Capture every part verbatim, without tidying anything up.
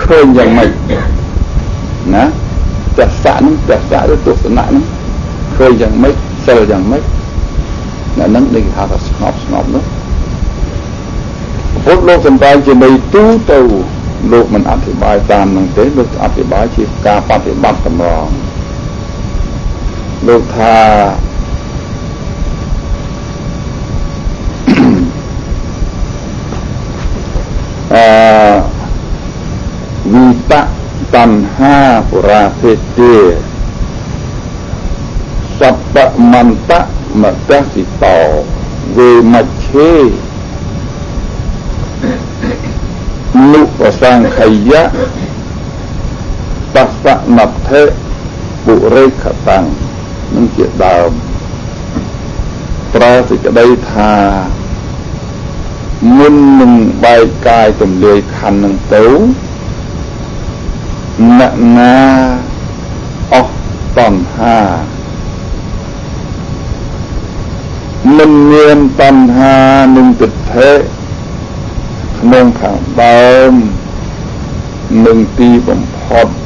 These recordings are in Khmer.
ឃើញយ៉ាងម៉េចណាទស្សនៈទស្សនៈឬទស្សនៈហ្នឹងឃើញយ៉ាងម៉េចសិលយ៉ាងម៉េចអ្នកហ្នឹងគេហៅថាស្ងប់ស្ងប់នោះពុទ្ធលោកសម្ដែងជានៃទូទៅលោកមិនអធិប្បាយតាមនឹងទេលោកអធិប្បាយជាការបប្រតិបត្តិតម្រងលោកថាអឺវិតៈតណ្ហាពុរាភេទាសពមន្តៈមតសិតោវេមច្ឆេនុបសង្ខយៈបស្សនដ្ឋេបុរិខតាំងនឹងជាដើមប្រើសេចក្តីថាមុននឹងបែកកាយទម្លាយខណ្ឌនឹងទៅអ្នកណាអស់តណ្ហាមិនមានតណ្ហានឹងទិដ្ឋិក្នុងខាងដើមនឹងទីបំផុត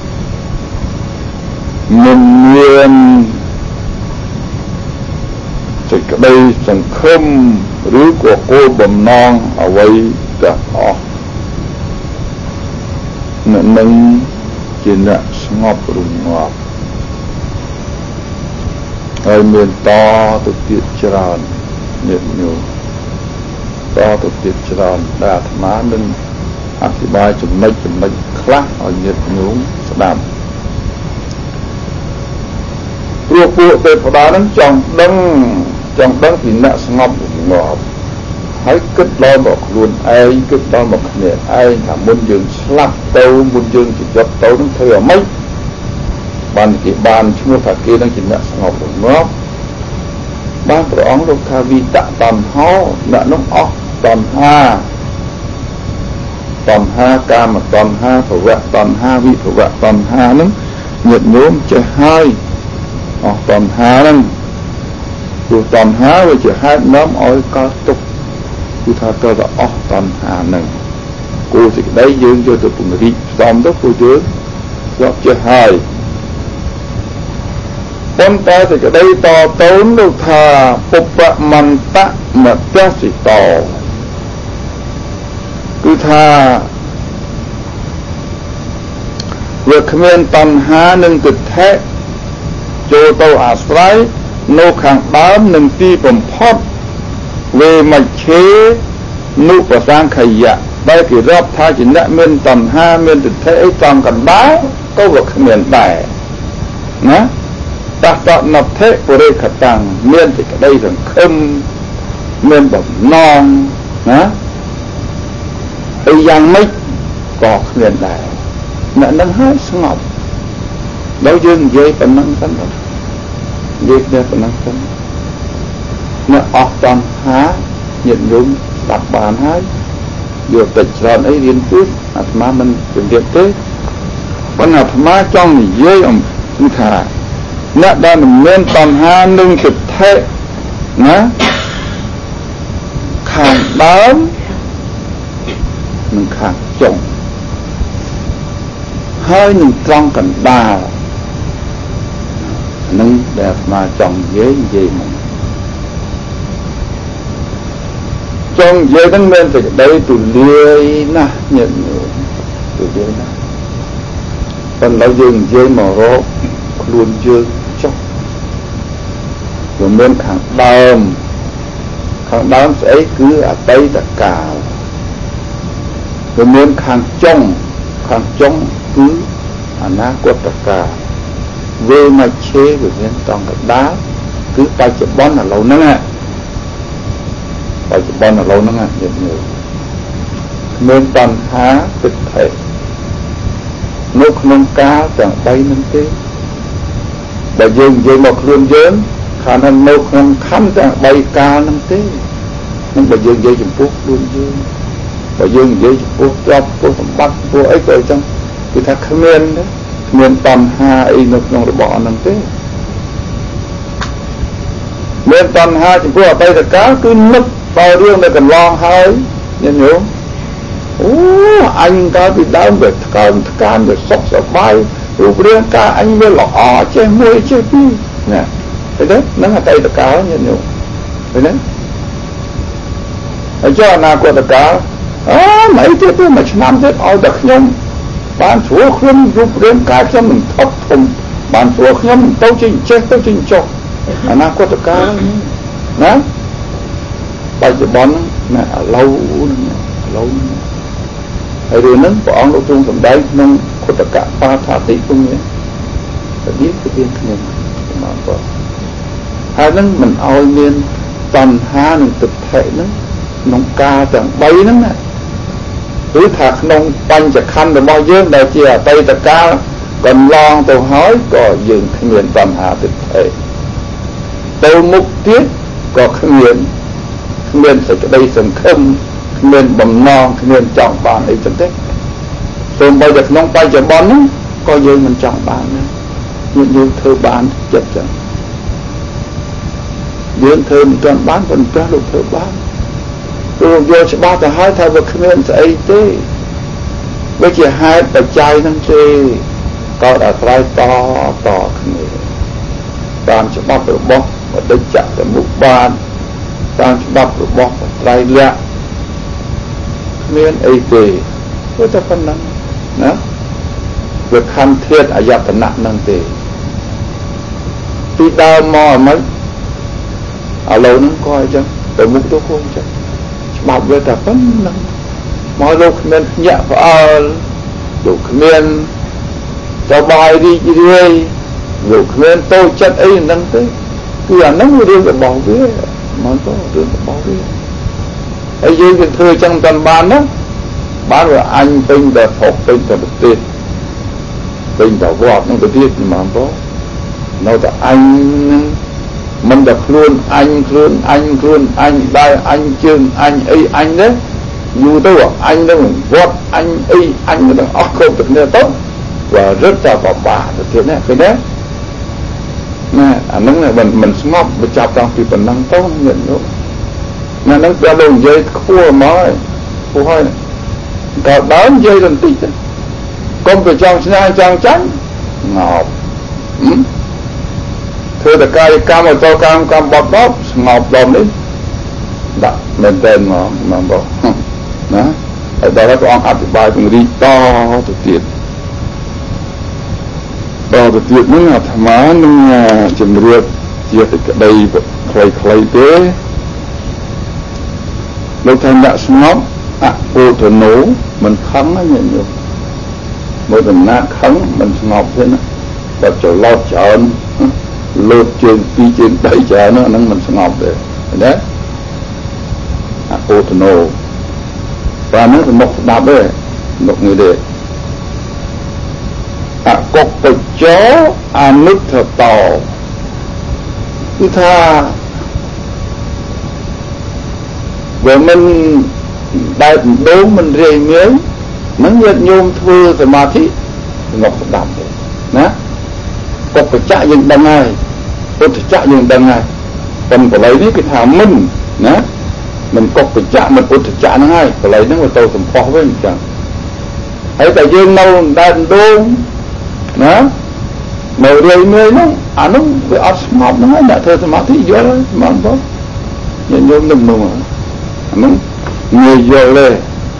មិនមានសេចក្តីសង្ឃឹមឬក៏គោលបំណងអ្វីទាំងអស់អ្នកនឹងជាអ្នកស្ងប់រងាប់ហើយមានតទៅទៀតច្រើនញាតិញោមតទៅទៀតច្រើនដែលអាត្មានឹងអធិប្បាយចំណុចចំណុចខ្លះឲ្យញាតិញោមស្ដាប់ព្រោះពួកទេវតានឹងចង់ដឹងចង់ដឹងពីអ្នកស្ងប់រងាប់ហើយគិតដល់មកខ្លួនឯងគិតដល់មកគ្នាឯងថាមុនយើងស្លាប់ទៅមុនយើងជិតទៅនឹងធ្វើអ្មេចបានគេបានឈ្មោះថាគេនឹងជាអ្នកស្ងប់រងាប់បានព្រះអង្គលោកថាវិតៈតណ្ហាអ្នកនោះអស់តណ្ហាតណ្ហាកាមតណ្ហាភវៈតណ្ហាវិភវៈតណ្ហានឹងញាតិញោមចេះហើយអស់តណ្ហានឹងព្រោះតណ្ហាវាជាហេតុនាំឲ្យកើតទុក្ខគឺថាទៅតែអស់តណ្ហានឹងគោលសេចក្តីយើងយកទៅពង្រីកផ្សំទៅព្រោះយើងធ្លាប់ចេះហើយប៉ុន្តែសេចក្តីតទៅនោះថាពុបមន្តៈមតសិតោគឺថាវាគ្មានតណ្ហានិងទិដ្ឋិចូលទៅអាស្រ័យនៅខាងដើមនិងទីបំផុតវេមច្ឆេនុបសង្ខយៈដែលគេរាប់ថាជាអ្នកមានតណ្ហាមានទិដ្ឋិអីចំកណ្ដាលក៏វាគ្មានដែរណាតតនដ្ឋិពុរិខតាំងមានសេចក្តីសង្ឃឹមមានបំណងណាអីយ៉ាងម៉េចក៏គ្មានដែរអ្នកនឹងហើយស្ងប់ដល់យើងនិយាយប៉ុណ្ណឹងទៅនិយាយតែប៉ុណ្ណឹងទៅអ្នកអស់តណ្ហាញាតិញោមស្ដាប់បានហើយយកតិចច្រើនអីរៀនទួចអាត្មាមិនជម្រាបទេប៉ុន្តែអាត្មាចង់និយាយអំពីថាអ្នកដែលមិនមានតណ្ហានឹងទិដ្ឋិណាខាងដើមនិងខាងចុងហើយនឹងត្រង់កណ្ដាលនឹងដែលអាត្មាចង់និយាយនិយាយមកចង់និយាយនឹងមានសេចក្តីទូលាយណាស់ញាតិញោមទូលាយណាស់ប៉ុន្តែយើងនិយាយមករកខ្លួនយើងចុះវាមានខាងដើមខាងដើមស្អីគឺអតីតកាលវាមានខាងចុងខាងចុងគឺអនាគតកាលវេមច្ឆេវាមានតង់កណ្ដាលគឺបច្ចុប្បន្នឥឡូវហ្នឹងបច្ចុប្បន្នឥឡូវហ្នឹងញាតិញោមមានតណ្ហាទិដ្ឋិនៅក្នុងកាលទាំងបីហ្នឹងទេបើយើងនិយាយមកខ្លួនយើងខាងហ្នឹងនៅក្នុងខណ្ឌទាំងបីកាលហ្នឹងទេនឹងបើយើងនិយាយចំពោះខ្លួនយើងបើយើងនិយាយចំពោះទ្រព្យពោះសម្បត្តិពោះអីក៏អញ្ចឹងគឺថាគ្មានទេគ្មានតណ្ហាអីនៅក្នុងរបស់ហ្នឹងទេមានតណ្ហាចំពោះអតីតកាលគឺនឹកដល់រឿងដែលកន្លងហើយញាតិញោមអូអញកាលពីដើមវាថ្កើងថ្កានវាសុខសប្បាយរូបរាងកាយអញវាល្អចេះមួយចេះពីរណាឃើញទេហ្នឹងអតីតកាលញាតិញោមឃើញទេហើយចុះអនាគតកាលអូមិនទៀតទេមួយឆ្នាំទៀតឲ្យតែខ្ញុំបានស្រួលខ្លួនរូបរាងកាយខ្ញុំមិនថប់ធំបានស្រួលខ្ញុំទៅជាចេះទៅជាចុះអនាគតកាលណាបច្ចុប្បន្នណាឥឡូវហ្នឹងឥឡូវហើយរឿងហ្នឹងព្រះអង្គលោកទ្រង់សម្ដែងក្នុងខុទ្ទកបាថាតិពុញ្ញរបៀបគឺមានខ្ញុំមកបងហើយហ្នឹងមិនឲ្យមានតណ្ហានិងទិដ្ឋិហ្នឹងក្នុងការទាំងបីហ្នឹងណាគឺថាក្នុងបញ្ចខណ្ឌរបស់យើងដែលជាអតីតកាលកន្លងទៅហើយក៏យើងគ្មានតណ្ហាទិដ្ឋិទៅមុខទៀតក៏គ្មានគ្មានសេចក្តីសង្ឃឹមគ្មានបំណងគ្មានចង់បានអីចឹងទេសូម្បីតែក្នុងបច្ចុប្បន្នហ្នឹងក៏យើងមិនចង់បានណាយើងយើងធ្វើបានចិត្តចឹងយើងធ្វើមិនទាន់បានប៉ុន្តែលោកធ្វើបានព្រោះយកច្បាស់ទៅហើយថាវាគ្មានស្អីទេវាជាហេតុបច្ច័យហ្នឹងទេក៏អាស្រ័យតតគ្នាតាមច្បាប់របស់បដិច្ចសមុប្បាតតាមច្បាប់របស់ត្រៃលក្ខណ៍គ្មានអីទេគឺតែប៉ុណ្ណឹងណាវាខណ្ឌធាតុអាយតនៈហ្នឹងទេពីដើមមកមិនឥឡូវហ្នឹងក៏អញ្ចឹងទៅមុខទៅគង់អញ្ចឹងច្បាប់វាតែប៉ុណ្ណឹងមកលោកគ្មានញាក់ផ្អើលលោកគ្មានសប្បាយរីករាយលោកគ្មានតូចចិត្តអីហ្នឹងទេគឺអាហ្នឹងវារឿងរបស់វាមកទៅរឿងរបស់វាហើយយើងទៅធ្វើចឹងមិនបានណាបានវាអញពេញតែធប់ពេញតែប្រទេសពេញតែវត្តនឹងទៅទៀតមកបងនៅតែអញមិនតែខ្លួនអញខ្លួនអញខ្លួនអញដែរអញជើងអញអីអញទេយូរទៅអញនឹងវត្តអញអីអញនឹងអស់គ្រប់ទៅគ្នាទៅវារត់តែបបាទៅទៀតណាឃើញទេណាអាហ្នឹងមិនមិនស្ងប់វាចាប់តាំងពីប៉ុណ្ណឹងទៅញាតិញោមណាហ្នឹងពេលលោកនិយាយខ្ពស់មកហើយខ្ពស់ហើយក៏ដើមនិយាយបន្តិចទៅកុំទៅចង់ឆ្ងាយចង់ចាញ់ងប់ធ្វើតែកាយកម្មអតកម្មកម្មបត់បត់ស្ងប់ដល់នេះដាក់មែនតើមកមកបងណាហើយដល់ព្រះអង្គអធិប្បាយពង្រីកតទៅទៀតដល់ទៅទៀតហ្នឹងអាត្មានឹងជំរាបជាសេចក្តីខ្លីៗទេលោកថាអ្នកស្ងប់អពុទ្ធនោមិនខឹងណាញាតិញោមមកដំណាក់ខឹងមិនស្ងប់ទេណាតែច្រឡោតច្រើនលើកជើងពីរជើងបីច្រើនហ្នឹងមិនស្ងប់ទេណាអពុទ្ធនោបាទហ្នឹងទៅមកស្ដាប់ទេមកនេះទេអកុកបច្ចោអនុទ្ធតោគឺថាវាមិនដែលដងមិនរាយងាយនឹងញាតិញោមធ្វើសមាធិស្ងប់ស្ដាប់ទេណាកុកបច្ចៈយើងដឹងហើយពុទ្ធចៈយើងដឹងហើយប៉ុន្តែបល័យនេះគឺថាមិនណាមិនកុកបច្ចៈមិនពុទ្ធចៈហ្នឹងហើយបល័យហ្នឹងវាទៅសម្ផស្សវិញអញ្ចឹងហើយតែយើងនៅដែលដងណានៅរាយងាយហ្នឹងអានោះវាអត់ស្ងប់ហ្នឹងហើយអ្នកធ្វើសមាធិយល់ហើយមកបងញាតិញោមនឹងមើលអានោះងាយយល់ទេ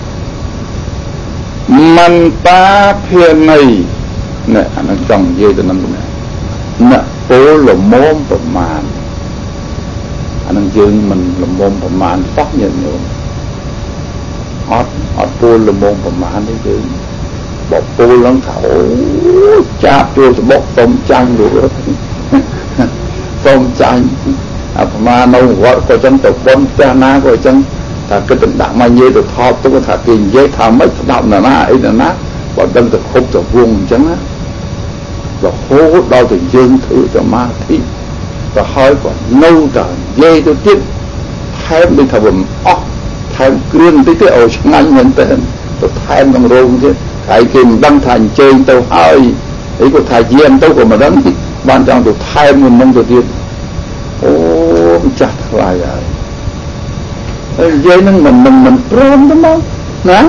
មន្តាភាណីណែអានោះចង់និយាយទៅនឹងណាអ្នកពលលមមប្រមាណអានឹងយើងមិនលមមប្រមាណសោះញាតិញោមអត់អត់ពលលមមប្រមាណទេយើងបបពូលហ្នឹងថាអូចាប់ចូលសបុកសុំចាញ់លោកសុំចាញ់អាប្រមាណនៅវត្តក៏ចឹងទៅបន់ផ្ទះណាក៏ចឹងថាគិតទៅដាក់មកនិយាយទៅថតទុកថាគេនិយាយថាមិនស្ដាប់ណាណាអីណាណាបើដឹងទៅគ្រប់ទៅវងអញ្ចឹងណារហូតដល់ទៅយើងធ្វើសមាធិទៅហើយក៏នៅតែនិយាយទៅទៀតថែមដូចថាវាអស់ថែមគ្រឿងតិចទៅឲ្យឆ្ងាញ់មែនតើទៅថែមក្នុងរោងទៀតហើយគេមិនដឹងថាអញ្ជើញទៅហើយអីក៏ថាយាមទៅក៏មិនដឹងបានចង់ទៅថែមមុនទៅទៀតអូចាស់ថ្លៃហើយហើយនិយាយនឹងមិនមិនមិនព្រមទេមកណា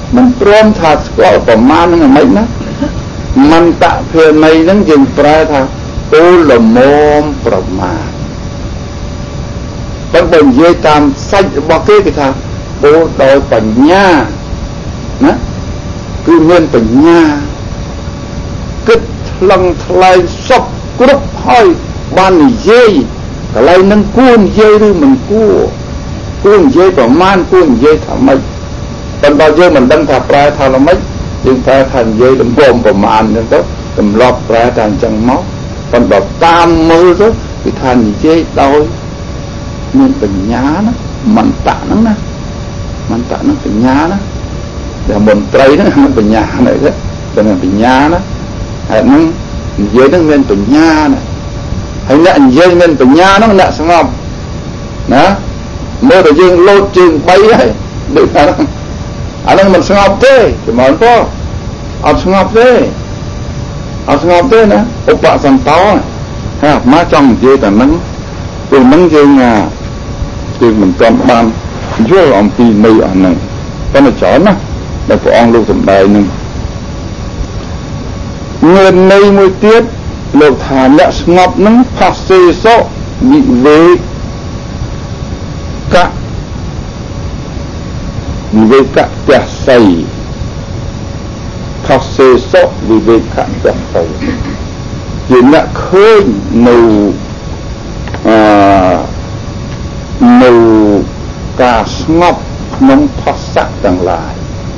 มันพร้อมថាស្គាល់ប្រមាណហ្នឹងមិនណាមន្តៈភាណីហ្នឹងយើងប្រែថាអូលមមប្រមាណតែបើនិយាយតាមសាច់របស់គេគេថាអូដោយបញ្ញាណាគឺមានបញ្ញាគិតថ្លឹងថ្លែងសពគ្រប់ហើយបាននិយាយកន្លែងនឹងគួរនិយាយឬមិនគួរគួរនិយាយប្រមាណគួរនិយាយថាម៉េចតែដល់យើងមិនដឹងថាប្រែថាល្មិចយើងប្រែថានិយាយដំបងប្រមាណហ្នឹងទៅទម្លាប់ប្រែថាអញ្ចឹងមកប៉ុន្តែតាមមើលទៅគឺថានិយាយដោយមានបញ្ញាណាមន្តៈហ្នឹងណាមន្តៈហ្នឹងបញ្ញាណាដែលមន្ត្រីហ្នឹងមានបញ្ញាហ្នឹងទៅតែមានបញ្ញាណាហើយហ្នឹងនិយាយហ្នឹងមានបញ្ញាណាហើយអ្នកនិយាយមានបញ្ញាហ្នឹងអ្នកស្ងប់ណាមើលតែយើងលោតជើងបីហើយដូចថាអាហ្នឹងមិនស្ងប់ទេជំនទៅអត់ស្ងប់ទេអត់ស្ងប់ទេណាឧបសន្តោហើយអាមកចង់និយាយតែហ្នឹងពេលហ្នឹងយើងគឺមិនទាន់បានយល់អំពីនៃអាហ្នឹងប៉ុន្តែច្រើនណាដែលព្រះអង្គលោកសម្ដែងហ្នឹងមានន័យមួយទៀតលោកថាអ្នកស្ងប់ហ្នឹងផាសេសោវិវេកៈវិវេកៈទស្ស័យផាសេសោវិវេកៈទស្ស័យជាអ្នកឃើញនៅអឺនៅការស្ងប់ក្នុងផាសៈទាំងឡាយ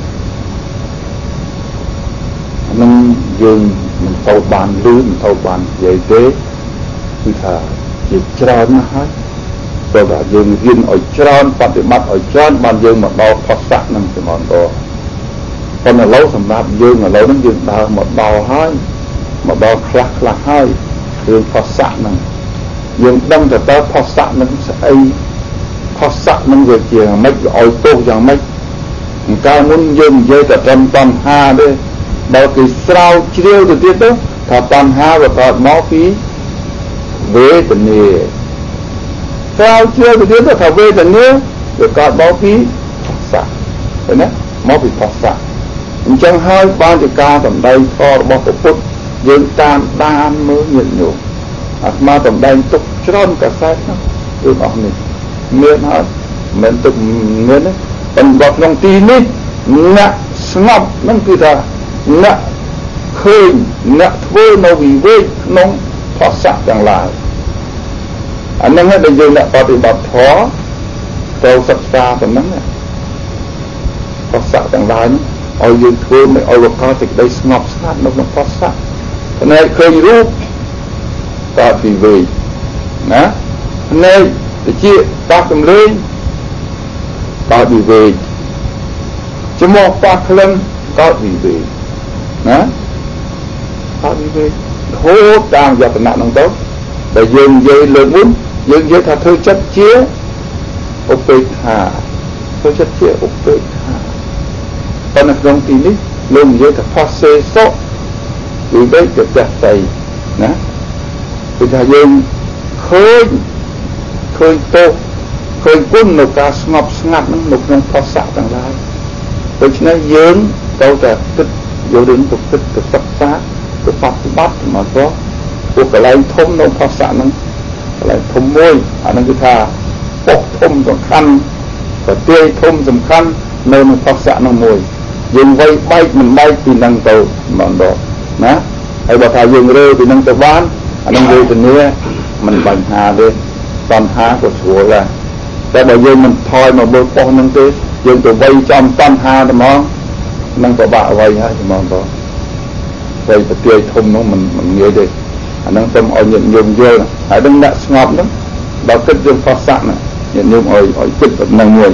នឹងយើងមិនទៅបានលឺមិនទៅបាននិយាយទេគឺថាជាច្រើនណាស់ហើយព្រោះថាយើងរៀនឲ្យច្រើនបប្រតិបត្តិឲ្យច្រើនបានយើងមកដល់ផាសៈនឹងចំនួនដល់ប៉ុន្តែឥឡូវសម្រាប់យើងឥឡូវហ្នឹងយើងដើរមកដល់ហើយមកដល់ខ្លះខ្លះហើយរឿងផាសៈហ្នឹងយើងដឹងទៅតើផាសៈហ្នឹងស្អីផាសៈហ្នឹងវាជាយ៉ាងម៉េចវាឲ្យទោសយ៉ាងម៉េចកាលមុនយើងនិយាយតែត្រឹមតណ្ហាទេដល់គេស្រាវជ្រាវទៅទៀតទៅថាបញ្ហាវាកើតមកពីវេទនាស្រាវជ្រាវទៅទៀតទៅថាវេទនាវាកើតមកពីផាសៈឃើញណាមកពីផាសៈអញ្ចឹងហើយបានជាការសម្ដែងធម៌របស់ព្រះពុទ្ធយើងតាមដានមើលញាតិញោមអាត្មាសម្ដែងទុកច្រើនកាសែតហ្នឹងគឺអស់នេះមានហើយមិនទុកមានទេប៉ុន្តែក្នុងទីនេះអ្នកស្ងប់ហ្នឹងគឺថាអ្នកឃើញអ្នកធ្វើនៅវិវេកក្នុងផាសៈទាំងឡាយអាហ្នឹងដែលយើងអ្នកបប្រតិបត្តិធម៌ត្រូវសិក្សាប៉ុណ្ណឹងផាសៈទាំងឡាយឲ្យយើងធ្វើឲ្យវកលសេចក្តីស្ងប់ស្ងាត់នៅក្នុងផាសៈភ្នែកឃើញរូបកើតវិវេកណាភ្នែកតិចប៉ះទម្លេងកើតវិវេកច្រមុះប៉ះក្លិនកើតវិវេកណាកើតវិវេករហូតតាមយតនៈហ្នឹងទៅដែលយើងនិយាយលើកមុនយើងនិយាយថាធ្វើចិត្តជាឧបេក្ខាធ្វើចិត្តជាឧបេក្ខាប៉ុន្តែក្នុងទីនេះលោកនិយាយថាផាសេសោវិវេកទស្ស័យណាគឺថាយើងឃើញឃើញទោសឃើញគុណនៅការស្ងប់ស្ងាត់ហ្នឹងនៅក្នុងផាសៈទាំងឡាយដូច្នេះយើងត្រូវតែគិតយករឿងទៅគិតទៅសិក្សាទៅបប្រតិបត្តិមកទៅពួកកន្លែងធំនៅផាសៈហ្នឹងកន្លែងធំមួយអាហ្នឹងគឺថាពុកធំសំខាន់ប្រទាយធំសំខាន់នៅក្នុងផាសៈហ្នឹងមួយយើងវៃបែកមិនបែកពីហ្នឹងទៅមកដល់ណាហើយបើថាយើងរើពីហ្នឹងទៅបានអាហ្នឹងវេទនាមិនបញ្ហាទេបញ្ហាក៏ស្រួលដែរតែបើយើងមិនថយមកមើលប៉ុស្តិ៍ហ្នឹងទេយើងទៅវៃចំបញ្ហាតែហ្មងនឹងពិបាកអ្វីហើយហ្មងបងតែប្រទាយធំនោះមិនមិនងាយទេអាហ្នឹងសូមឲ្យញាតិញោមយល់ហើយនឹងអ្នកស្ងប់ហ្នឹងដល់គិតរឿងផាសៈណាញាតិញោមឲ្យឲ្យគិតប៉ុណ្ណឹងមួយ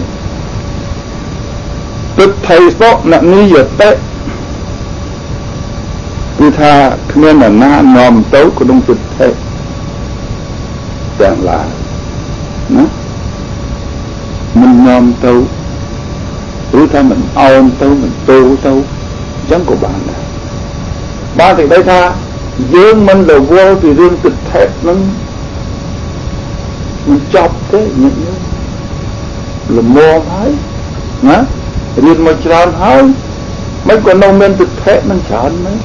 ទឹកថៃសក់អ្នកនេះយតេគឺថាគ្មានអ្នកណានាំទៅក្នុងទឹកថៃទាំងឡាយណាមិននាំទៅឬថាមិនអោនទៅមិនទូទៅអញ្ចឹងក៏បានដែរបានតែដូចថាយើងមិនរវល់ពីរឿងទឹកថេបហ្នឹងមិនចប់ទេញាតិញោមល្មមហើយណារៀនមកច្រើនហើយ mấy còn nông men thực thể nó chọn mấy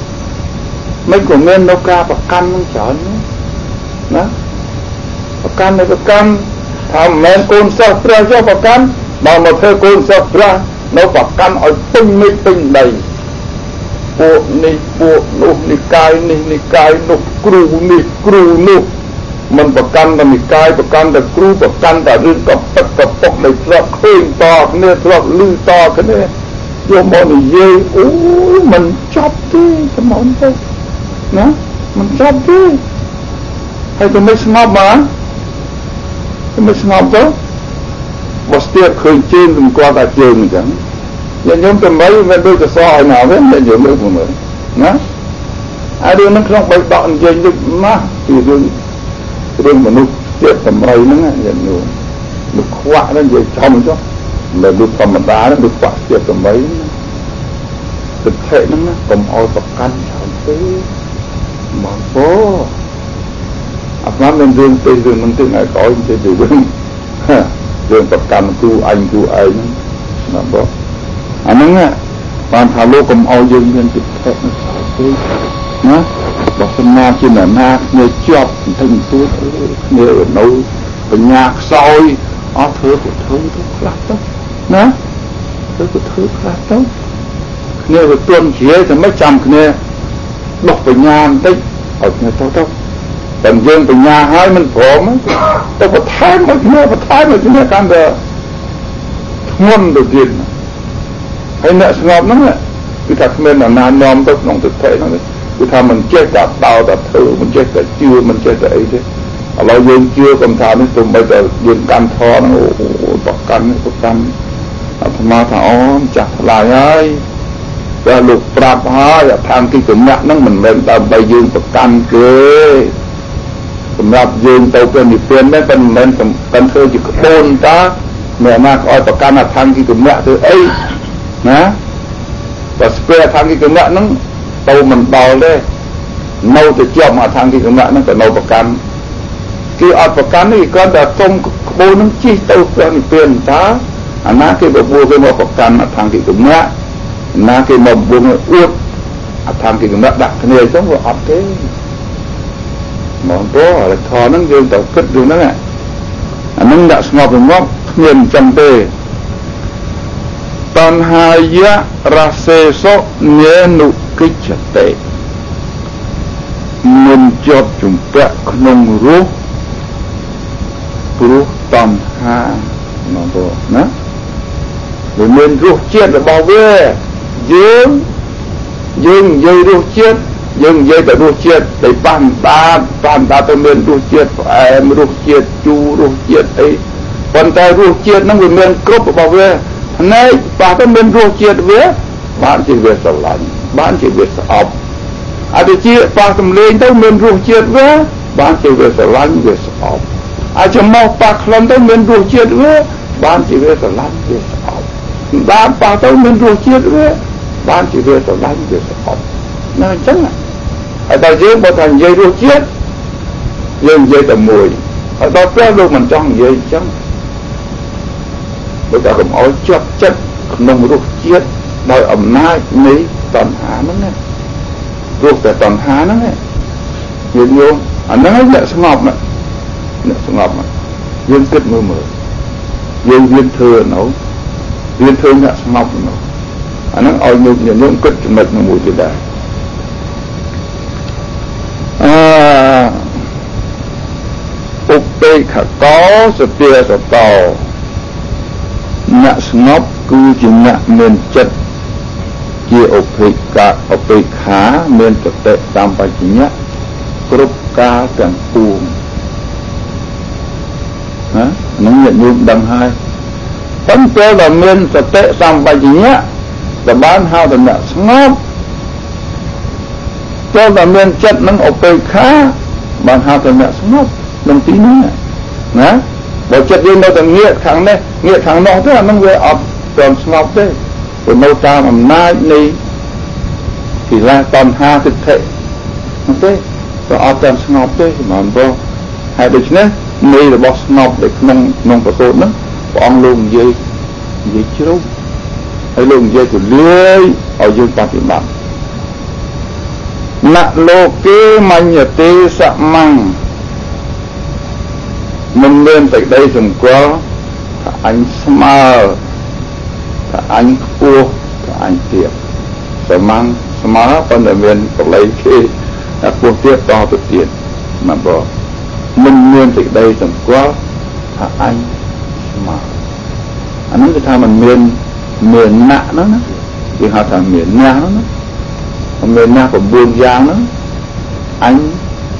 mấy còn men nấu ca bạc căn nó chọn đó bạc căn này bạc căn tham men côn sập ra cho bạc căn mà một thời côn sập ra nấu bạc căn ở tinh mấy tinh đầy bộ ni bộ nô ni cài ni ni cài nô kru ni kru nôมันประกันแต่มีกายประกันแต่ครูประกันแต่เรื่องกับปักกับปกในทรัพย์เคยต่อเนี่ยทรัพย์ลือต่อกันเนี่ยโยมมองนี่เย่โอ้มันจับที่สมองไปนะมันจับที่ให้ตัวไม่สงบมาตัวไม่สงบก็บอสเตียเคยเจนถึงกว่าตาเจนเหมือนกันยังโยมจะไม่ไม่ดูจะซ้อหนาวเนี่ยยังโยมไม่ผมเลยนะไอ้เรื่องนั้นต้องไปตอนเย็นดึกมากที่เรื่องเรื่องมนุษย์เจ็บทำไรนั่นนะอย่างนู้นลูกขวานั่นใหญ่ชมจ้ะแต่ลูกธรรมดานั่นลูกขวาเจ็บทำไรนั่นติดเทนั่นนะผมเอาประกันชาวเฟ่มาโป้อาบน้ำเรื่องเรื่องเรื่องมันถึงไงก่อนจะดูเรื่องเรื่องประกันกูอันกูไอ้นั่นนะโป้อันนั้นเนี่ยตอนทาโลกผมเอายืนยันติดเทนั่นชาวเฟ่นะบอกสมาชิกหน้าหน้าเนี่ยจอบถึงตัวเนี่ยเราเป็นยากซอยอ๋อเธอcủaเธอทุกครั้งต้องนะเธอcủaเธอครั้งต้องเนี่ยเป็นตัวเขียจะไม่จำเนี่ยดอกเป็นงานได้เอาเนี่ยเท่าเท่าแต่ยังเป็นงานให้มันพร้อมแต่ประทานมาเนี่ยประทานมาเนี่ยการเดินงอนตัวเดียนให้เนี่ยสงบนั่นแหละคือถ้าเมื่อนานนอมต้องลงติดเทนั่นเลยคือถ้ามันเจ๊กับเตาแต่เธอมันเจ๊แต่เชื่อมันเจ๊แต่ไอ้ที่เรายืนเชื่อกำธารนี่ตัวไปแต่ยืนการทอนโอ้โหประกันประกันอาตมาถามอ๋อจักลายไอ้แต่ลูกปราบหาอย่าทางที่ถึงเนี่ยนั่งมันเป็นแต่ไปยืนประกันเกยสำหรับยืนเตาเป็นอีเปลี่ยนไม่เป็นเหมือนกันเธอจะโดนตาแม่มากอ้อยประกันทางที่ถึงเนี่ยเธอเอ้ยนะแต่สเปรย์ทางที่ถึงเนี่ยนั่งโตมันเบาเลยเน่าจะเจียวมาทางที่กำลังนั่นแต่เน่าประกันคืออัดประกันนี่ก็แต่ตรงโบนั่งชี้โตเป็นเปลี่ยนท้าอันนั้นคือแบบบัวคือมาประกันทางที่กำลังนั่นคือมาบัวอุดทางที่กำลังดักเนี่ยต้องว่าอัดเท่หมอนโตอะไรทอนั่งยืนแต่ขึ้นดูนั่นแหละอันนั้นดักสงบสงบเงียบจำเตตอนหายะราเซโซเนนุกิจเตมันจบจุ่มแปะขนมรู้รู้ตอนหาหนอตัวนะหรือมันรู้เจ็ดหรือเปล่าเว้ยยืงยืงยืงรู้เจ็ดยืงยืงแต่รู้เจ็ดแต่ปันตาปันตาตัวมันรู้เจ็ดไอ้มันรู้เจ็ดจูรู้เจ็ดไอ้ปันตารู้เจ็ดนั่งมันครบหรือเปล่าเว้ยในป่าต้องเป็นรู้เจ็ดเว้ยบ้านจีเวสลันบ้านจีเวสอบอาจจะจีป่าตำเลงต้องเป็นรู้เจ็ดเว้ยบ้านจีเวสลันเวสอบอาจจะมองป่าคลอนต้องเป็นรู้เจ็ดเว้ยบ้านจีเวสลันเวสอบบ้านป่าต้องเป็นรู้เจ็ดเว้ยบ้านจีเวสลันเวสอบนั่นจังอ่ะไอ้ตาเยอะพอทันเยอะรู้เจ็ดเยอะเยอะแต่มวยไอ้ตาแปลลูกมันจ้องเยอะจังbây giờ cũng ở chất chất nông ruột chết đòi ẩm nai ní toàn há nó nè ruột tại toàn há nó nè nhìn vô anh nói nhẹ sông ngọc nè nhẹ sông ngọc nè viên kết mưa mưa viên viên thừa nấu viên thừa nhẹ sông ngọc nấu anh nói ôi nhục nhẹ nhung kết mệt mà mùi thì đại à ục tê khả có sờ tia sờ tàu nhạ ngốc cứ chỉ nhạ miền chất chia ốp cả ốp khá miền chất tệ sampai chỉ nhạ group ca càng tuồng hả nó nhận nhung đằng hai vẫn chơi là miền chất tệ sampai chỉ nhạ là bán hao là nhạ ngốc chơi là miền chất nó ốp khá bán hao là nhạ ngốc đồng tí nữa nè bộ chất riêng đâu từng nghĩa khẳng đấy nghĩa khẳng nó tức là nó về ọp toàn ngọc đấy của nâu ta mà na đi thì là toàn ha thực thể thế và ọp toàn ngọc đấy mà vô hai đứa này này là boss ngọc để nông nông của tôi nó bọn luôn gì gì chứ đâu ហើយលោកនិយាយទូលាយឲ្យយើងបប្រតិបត្តិណលោកេមញ្ញទេសមੰមិនមានតែក្តីសម្គាល់ថាអញស្មើថាអញខ្ពស់ថាអញទាបសមੰស្មើប៉ុន្តែមានបល័យគេថាខ្ពស់ទាបតទៅទៀតណាបងមិនមានតែក្តីសម្គាល់ថាអញស្មើអានោះគឺថាมันមានមានណាក់នោះណាគេហៅថាមានណាស់នោះណាមានណាស់៩យ៉ាងនោះអញ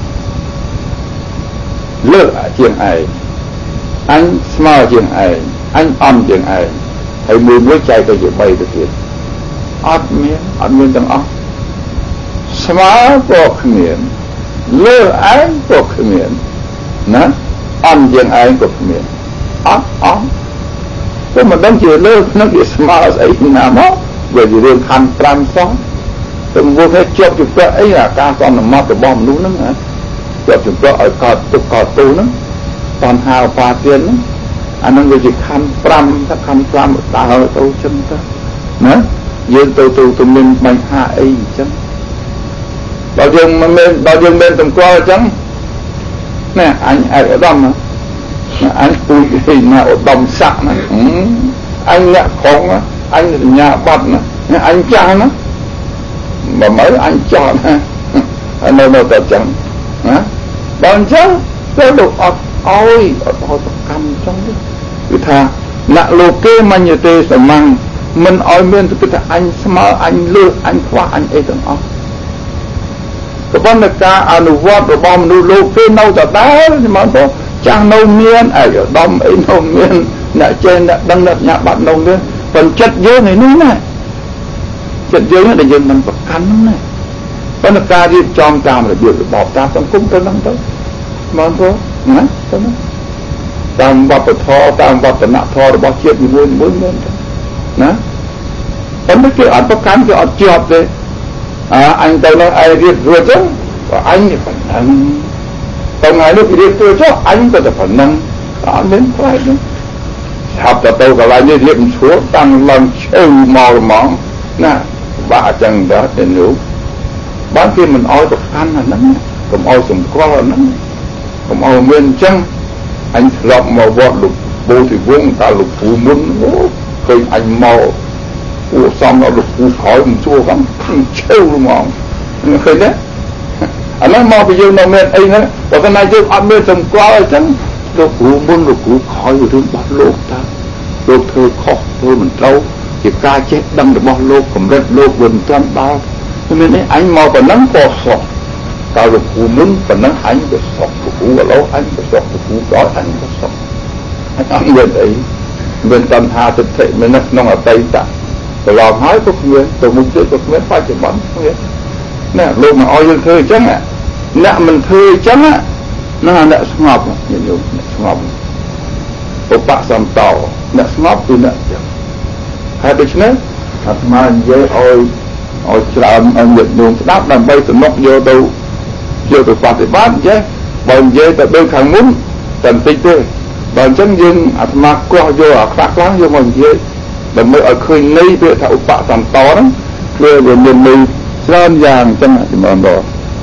លើកជាងឯងអញស្មើជាងឯងអញអំជាងឯងហើយមួយមួយចែកទៅជាបីទៅទៀតអត់មានអត់មានទាំងអស់ស្មើក៏គ្មានលើឯងក៏គ្មានណាអំជាងឯងក៏គ្មានអត់អស់តែមិនដឹងជាលើនឹងវាស្មើស្អីណាមកវាជារឿងខណ្ឌប្រាំសោះតែមកគេជាប់ជាប់អីអាការសំណមត់របស់មនុស្សហ្នឹងណាជាប់ជាប់ឲ្យកត់ទុកកត់ទូហ្នឹងតនហៅបាទៀតហ្នឹងអាហ្នឹងវាជាខណ្ឌប្រាំថាខណ្ឌប្រាំដើរទៅចឹងទៅណាយើងទៅទៅទៅមានបញ្ហាអីអញ្ចឹងដល់យើងមិនមែនដល់យើងមានតម្កល់អញ្ចឹងណែអញឯកឧត្តមណាអញពូជឯណាឧត្តមស័ក្តិណាអញអ្នកខំអញសញ្ញាបត្រណាអញចាស់ណាបើមើលអញចោលណានៅនៅតែចឹងណាដល់អញ្ចឹងទៅលោកអត់អោយអត់ហៅកម្មចឹងគឺថាណលោកេមញ្ញទេសមੰមិនអោយមានទៅថាអញស្មើអញលើសអញខ្វះអញអីទាំងអស់ក៏ប៉ុន្តែការអនុវត្តរបស់មនុស្សលោកគេនៅតែដែរមកទៅចាស់នៅមានឯកឧត្តមអីនៅមានអ្នកចេះអ្នកដឹងអ្នកញាបាត់នៅមានប៉ុន្តែចិត្តយើងឯនេះណាចិត្តយើងដែលយើងមិនប្រកាន់ហ្នឹងណាប៉ុន្តែការរៀបចំតាមរបៀបរបបតាមសង្គមទៅហ្នឹងទៅមកទៅណាទៅតាមវប្បធម៌តាមវឌ្ឍនធម៌របស់ជាតិមួយមួយមែនទេណាប៉ុន្តែគេអត់ប្រកាន់គេអត់ជាប់ទេអើអញទៅនៅឯរៀបរួចទៅក៏អញប៉ុណ្ណឹងទៅថ្ងៃនេះរៀបរួចចុះអញក៏តែប៉ុណ្ណឹងអត់មានខ្លាចទេស្រាប់តែទៅកន្លែងនេះរៀបមិនស្រួលតាំងឡើងឈើមកហ្មងណាបាក់អញ្ចឹងដែរទេនោះបានគេមិនអោយប្រកាន់អាហ្នឹងកុំអោយសម្គាល់អាហ្នឹងកុំអោយមានអញ្ចឹងអញធ្លាប់មកវត្តលោកបូទីវងតាលោកពូមុនអូឃើញអញមកអូសំដល់លោកពូក្រោយមិនជួកំឈើហ្មងឃើញទេអាហ្នឹងមកពីយើងនៅមានអីហ្នឹងបើថាយើងអត់មានសម្គាល់អញ្ចឹងលោកគ្រូមុនលោកគ្រូក្រោយរឿងរបស់លោកតាលោកធ្វើខុសធ្វើមិនត្រូវជាការចេះដឹងរបស់លោកកម្រិតលោកមិនទាន់ដល់មាននេះអញមកប៉ុណ្ណឹងក៏សោះតើលោកគ្រូមុនប៉ុណ្ណឹងអញក៏សោះលោកគ្រូឥឡូវអញក៏សោះលោកគ្រូក្រោយអញក៏សោះអញអត់មានអីមានតណ្ហាទិដ្ឋិមាននៅក្នុងអតីតកន្លងហើយក៏គ្មានទៅមុខទៀតក៏គ្មានបច្ចុប្បន្នគ្មានណែលោកមកឲ្យយើងធ្វើអញ្ចឹងអ្នកមិនធ្វើអញ្ចឹងណាអ្នកស្ងប់ញាតិញោមអ្នកស្ងប់ឧបសន្តោអ្នកស្ងប់គឺអ្នកអញ្ចឹងហើយដូច្នេះអាត្មានិយាយឲ្យឲ្យច្រើនឲ្យញាតិញោមស្ដាប់ដើម្បីសំណុកយកទៅយកទៅបប្រតិបត្តិចេះបើនិយាយទៅដូចខាងមុនតែបន្តិចទេបើអញ្ចឹងយើងអាត្មាកោះយកអាខ្លះខ្លះយកមកនិយាយដើម្បីឲ្យឃើញន័យពាក្យថាឧបសន្តោហ្នឹងគឺវាមានន័យច្រើនយ៉ាងអញ្ចឹងជំនឿដល់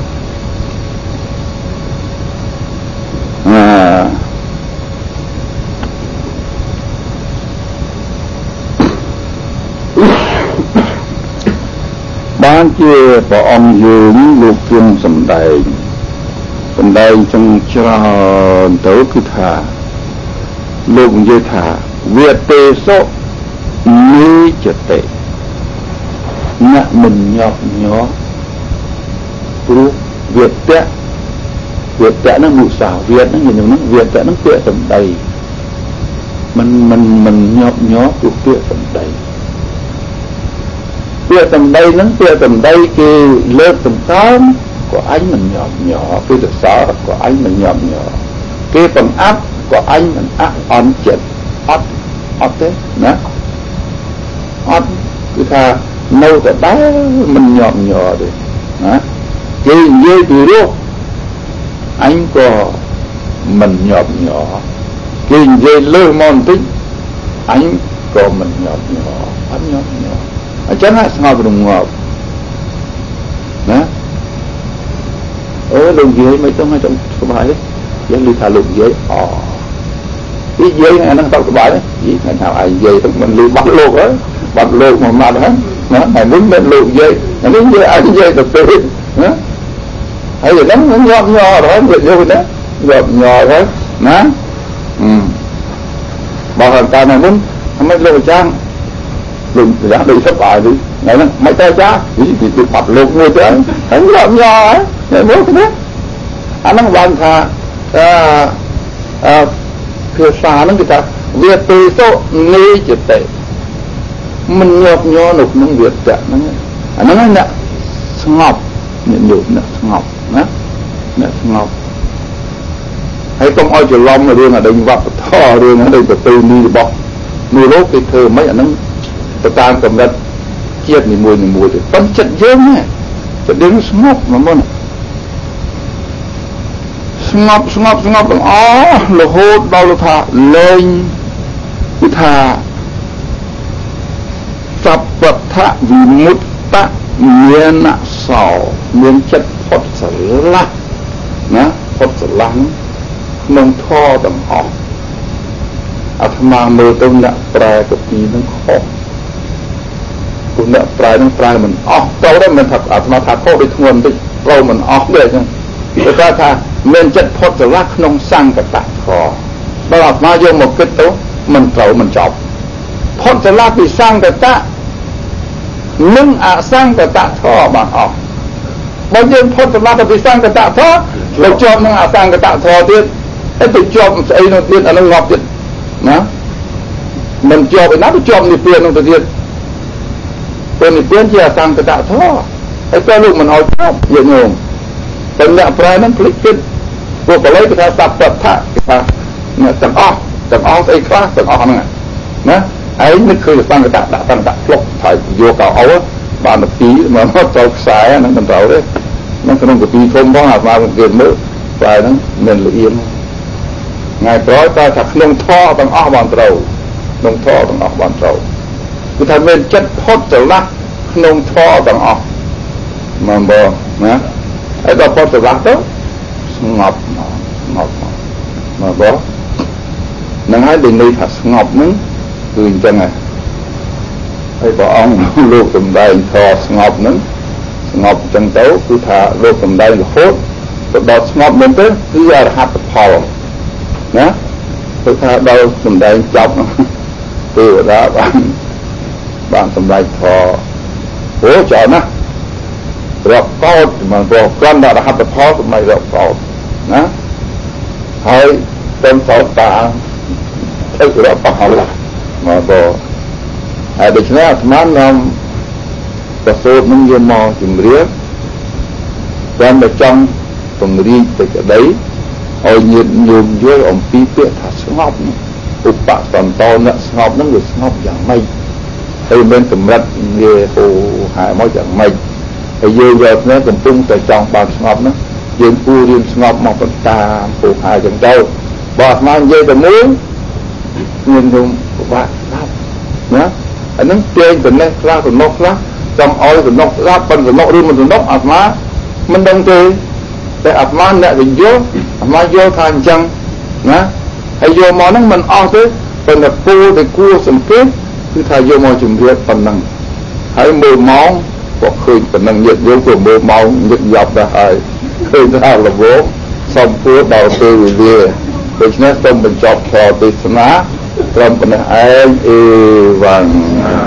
បានជាព្រះអង្គយើងលោកទ្រង់សម្ដែងសម្ដែងចឹងច្រើនទៅគឺថាលោកនិយាយថាវាទេសោនិចតិអ្នកមិនញាប់ញ័រព្រោះវាតៈវាតៈនឹងមុសាវាតនឹងយ៉ាងហ្នឹងវាតៈនឹងពាក្យសម្ដីมันมันมันញាប់ញ័រព្រោះពាក្យសម្ដីពាក្យសម្ដីហ្នឹងពាក្យសម្ដីគេលើកសម្កើងក៏អញមិនញាប់ញ័រគេសរសើរក៏អញមិនញាប់ញ័រគេបង្អាប់ក៏អញមិនអត់អន់ចិត្តអត់អត់ទេណាអត់គឺថានៅតែដែរមិនញាប់ញ័រទេណាគេនិយាយពីរោះអញក៏មិនញាប់ញ័រគេនិយាយលើមកបន្តិចអញក៏មិនញាប់ញ័រអត់ញាប់ញ័រចឹងស្ងប់រងាប់ណាអូលោកយាយមិនต้องឲ្យต้องសុបាយទេយើងឮថាលោកយាយអពីយាយអាហ្នឹងទៅសុបាយទេយាយថាអាយយាយទៅមិនឮបាត់លោកហ៎បាត់លោកមួយម៉ាត់ហ្នឹងណាតែមុនមិនលោកយាយនេះយាយអាយយាយទៅពេកណាហើយហ្នឹងមិនញាប់ញ័រហើយយកយកណាញាប់ញ័រហើយណាអឺបើតែតាមមុនមិនលោកចាងលោកចាងដូចសុបាយទេថ្ងៃហ្នឹងមិនទៅចានេះគឺបាត់លោកមួយទៅហើយញាប់ញ័រហើយតែមើលទៅអាហ្នឹងបានថាអឺអឺភាសាហ្នឹងគេថាវាទេសុនីចតេមិនញាប់ញ័រនៅក្នុងវាតៈហ្នឹងអាហ្នឹងអ្នកស្ងប់អ្នកញោមអ្នកស្ងប់ណាអ្នកស្ងប់ហើយកុំឲ្យច្រឡំរឿងអតីតវប្បធម៌រឿងអតីតប្រពៃណីរបស់មួយលោកគេធ្វើមិនអាហ្នឹងទៅតាមកម្រិតជាតិនីមួយនីមួយទៅប៉ុន្តែចិត្តយើងណាចិត្តយើងស្ងប់មកមុនស្ងប់ស្ងប់ស្ងប់ទាំងអស់រហូតដល់ថាលែងគឺថាសัพពថវិមុតតមានសោមានចិត្តផុតស្រឡះណាផុតស្រឡះក្នុងធម៌ទាំងអស់អាត្មាមើលទៅអ្នកប្រែកពីនឹងខុសព្រោះអ្នកប្រែនឹងប្រែមិនអស់ទៅដែរមិនថាអាត្មាថាខុសដូចធ្ងន់តិចត្រូវមិនអស់ទេអញ្ចឹងគេថាមានចិត្តផុតស្រឡះក្នុងសង្កតធម៌ដល់អាត្មាយកមកគិតទៅមិនត្រូវមិនចប់ផុតស្រឡះពីសង្កតនឹងអសង្កតធម៌បានអស់បើយើងផុតស្រឡះពីសង្កតធម៌ទៅជាប់នឹងអសង្កតធម៌ទៀតហើយទៅជាប់ស្អីនោះទៀតអានឹងងាប់ទៀតណាមិនជាប់ឯណាទៅជាប់និព្វាននោះទៅទៀតពេលនិព្វានជាអសង្កតធម៌ហើយក៏លោកមិនឲ្យជាប់យល់ញោមតែអ្នកប្រែហ្នឹងភ្លេចគិតពួកបល័យគេថាសัพពថៈគេថាអ្នកទាំងអស់ទាំងអស់ស្អីខ្លះទាំងអស់ហ្នឹងណាឯងនឹកឃើញសង្កតដាក់សង្កតផ្លុកថយយកកៅអោបានទៅពីមកទៅខ្សែហ្នឹងមិនត្រូវទេក្នុងក្នុងកពីធំផងអាស្មារតីមើលតែហ្នឹងមានលៀនថ្ងៃក្រោយតែថាក្នុងធម៌ទាំងអស់បានត្រូវក្នុងធម៌ទាំងអស់បានត្រូវគឺថាមានចិត្តផុតស្រឡះក្នុងធម៌ទាំងអស់មកបងណាហើយដល់ផុតស្រឡះទៅស្ងប់ស្ងប់មកបងនឹងហើយដូចនេះថាស្ងប់ហ្នឹងគឺអញ្ចឹងហើយហើយព្រះអង្គលោកសំដែងធម៌ស្ងប់ហ្នឹងស្ងប់អញ្ចឹងទៅគឺថាលោកសំដែងរហូតទៅដល់ស្ងប់មែនទេគឺអរហត្តផលណាគឺថាដល់សំដែងចប់ទេវតាបានបានសំដែងធម៌អូច្រើនណាស់រាប់កោតមកព្រោះគ្រាន់តែអរហត្តផលសម្រាប់រាប់កោតណាហើយតាមសោតតាទៅរាប់ផលមកព្រោះហើយដូច្នេះអាត្មានាំប្រសូតនឹងយកមកជំរាបតាមតែចង់ពង្រីកទៅក្តីឲ្យញាតិញោមយល់អំពីពាក្យថាស្ងប់ឧបសន្តោអ្នកស្ងប់នឹងវាស្ងប់យ៉ាងម៉េចហើយមានកម្រិតវាហូរហើយមកយ៉ាងម៉េចហើយយើងយកនេះកំពុងតែចង់បានស្ងប់នោះយើងគួររៀនស្ងប់មកបន្តតាមហូរហើយចឹងទៅបើអាត្មានិយាយតែមួយមានខ្ញុំពិបាកស្ដាប់ណាអានឹងទាញទៅនេះខ្លះទៅនោះខ្លះចង់ឲ្យទៅនោះស្ដាប់ប៉ុន្តែនោះឬមិនទៅនោះអាត្មាមិនដឹងទេតែអាត្មាអ្នកវិយល់អាត្មាយល់ថាអញ្ចឹងណាហើយយកមកហ្នឹងមិនអស់ទេប៉ុន្តែគួរតែគួរសង្កេតគឺថាយកមកជំរាបប៉ុណ្ណឹងហើយមើលម៉ោងក៏ឃើញប៉ុណ្ណឹងញាតិយើងក៏មើលម៉ោងញឹកយ៉ាប់ដែរហើយឃើញថារវល់សំពួរដល់ពេលវេលាដូច្នេះសូមបញ្ចប់ខទេសនាត្រឹមប៉ុណ្ណេះឯងអេវ៉ាន់